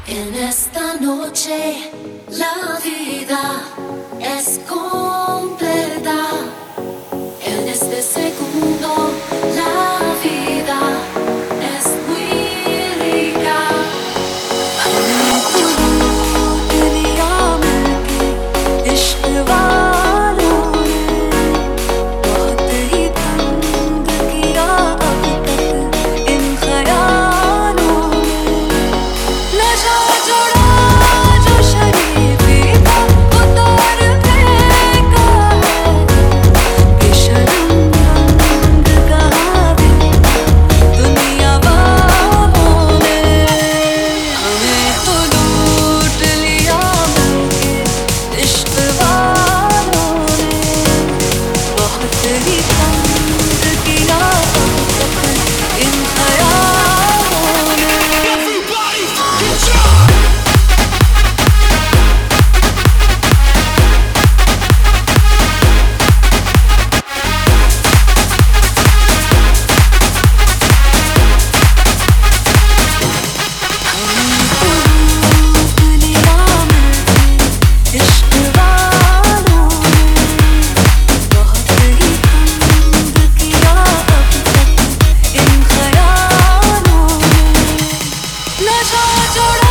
En esta noche la vida es completa. En este segundo la vida es muy rica. हमें तो लूट लिया मिलके इश्क वालों ने, बहुत ही तंग किया अब तक इन ख्यालों ने। नशा चढ़ा जो शरीफी था वो तोड़ फेंका है, बेशर्म रंग कहा भी दुनिया वालों ने। हमें तो लूट लिया मिलके इश्क वालों ने, बहुत ही तंग किया अब तक इन ख्यालों ने। इश्क वालों ने, बहुत ही तंग किया अब तक इन ख्यालों ने। नशा चढ़ा